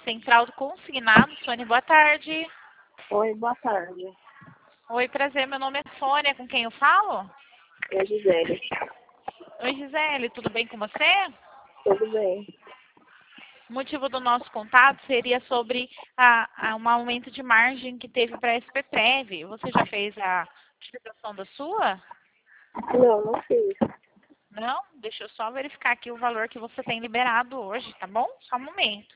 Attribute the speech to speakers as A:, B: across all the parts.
A: Central do Consignado. Sônia, boa tarde.
B: Oi, boa tarde.
A: Oi, prazer. Meu nome é Sônia. Com quem eu falo?
B: É a Gisele.
A: Oi, Gisele. Tudo bem com você?
B: Tudo bem.
A: O motivo do nosso contato seria sobre um aumento de margem que teve para a SPPrev. Você já fez a utilização da sua?
B: Não, não fiz.
A: Não? Deixa eu só verificar aqui o valor que você tem liberado hoje, tá bom? Só um momento.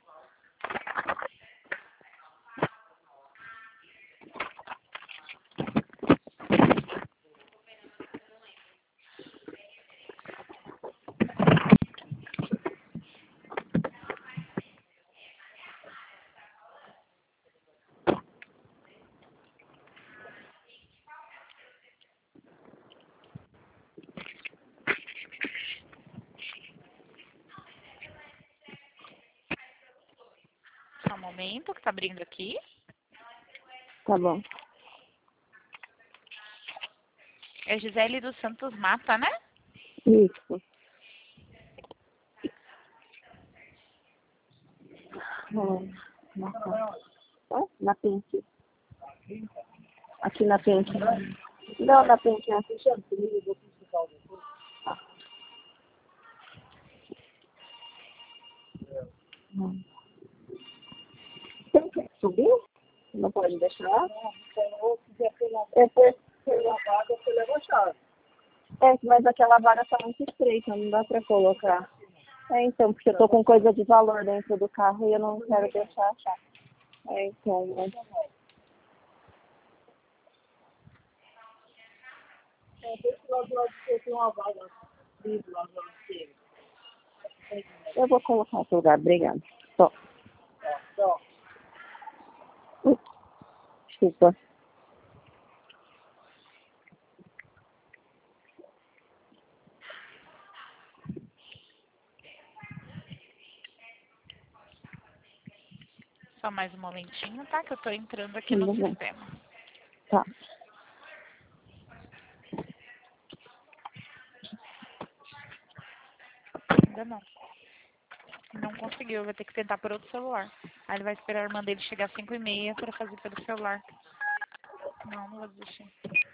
A: Só um momento que tá abrindo aqui.
B: Tá bom.
A: É Gisele dos Santos Mata, né?
B: Isso. Na Pink. Aqui na Pink. Não, na Pink. Você quer subir? Não pode deixar? Mas aquela vaga tá muito estreita, não dá pra colocar. Então, porque eu tô com coisa de valor dentro do carro e eu não quero deixar achar. Então, né? Eu vou colocar outro lugar, obrigada. Só. Desculpa.
A: Só mais um momentinho, tá? Que eu tô entrando aqui no
B: Tudo bem.
A: sistema.
B: Tá.
A: Ainda não. Não conseguiu, vai ter que tentar por outro celular. Aí ele vai esperar a irmã dele chegar às 5h30 para fazer pelo celular. Não, não vou desistir.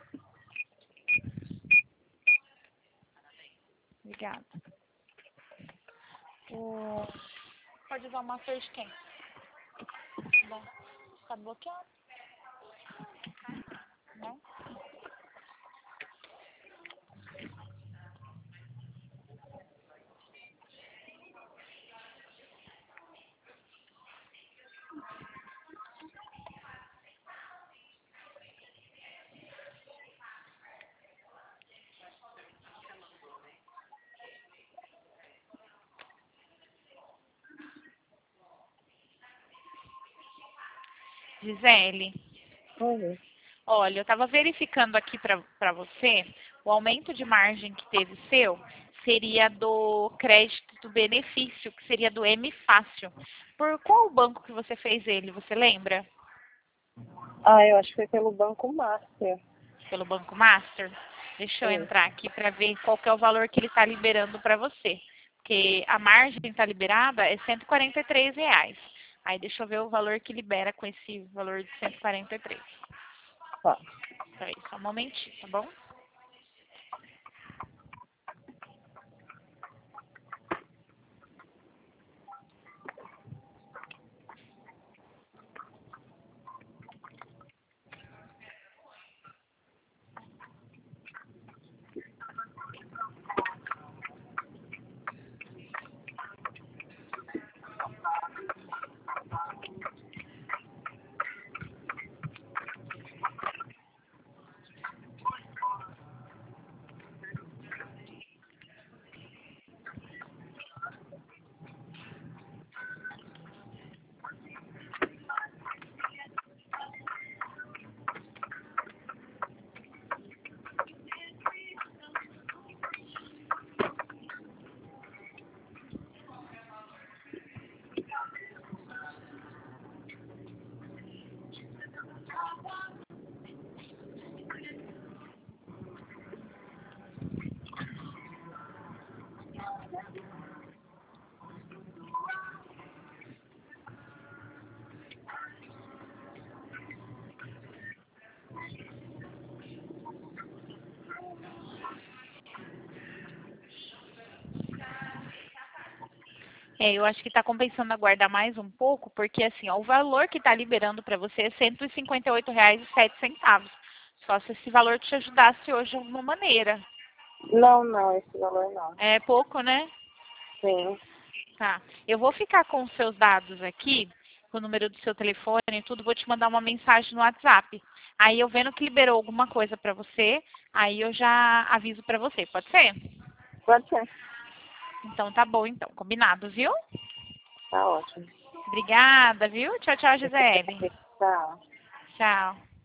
A: Obrigada. Pode usar o master de quem? Bom, tá bloqueado? Não? Gisele,
B: Oi.
A: olha, eu estava verificando aqui para você, o aumento de margem que teve seu seria do crédito do benefício, que seria do M Fácil. Por qual banco que você fez ele, você lembra?
B: Eu acho que foi pelo Banco Master.
A: Pelo Banco Master? Deixa eu entrar aqui para ver qual que é o valor que ele está liberando para você. Porque a margem que está liberada é R$ 143. Aí deixa eu ver o valor que libera com esse valor de 143.
B: Tá.
A: Peraí, só um momentinho, tá bom? É, eu acho que está compensando aguardar mais um pouco, porque assim, ó, o valor que está liberando para você é R$ 158,07. Só se esse valor te ajudasse hoje de alguma maneira.
B: Não, não, esse valor não.
A: É pouco, né?
B: Sim.
A: Tá. Eu vou ficar com os seus dados aqui, com o número do seu telefone e tudo, vou te mandar uma mensagem no WhatsApp. Aí eu vendo que liberou alguma coisa para você, aí eu já aviso para você, pode ser?
B: Pode ser.
A: Então tá bom, então. Combinado, viu?
B: Tá ótimo.
A: Obrigada, viu? Tchau, tchau, Gisele.
B: Tchau.
A: Tchau.